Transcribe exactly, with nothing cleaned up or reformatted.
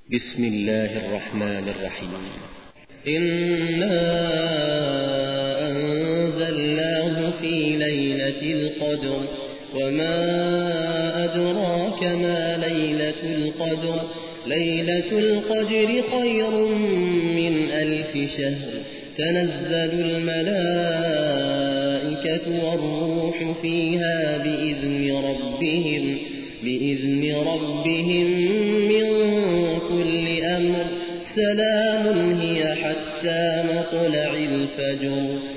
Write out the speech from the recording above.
بسم الله الرحمن الرحيم. إنا أنزلناه في ليلة القدر وما أدراك ما ليلة القدر ليلة القدر خير من ألف شهر تنزل الملائكة والروح فيها بإذن ربهم بإذن ربهم من كل أمر سلام هي حتى مطلع الفجر.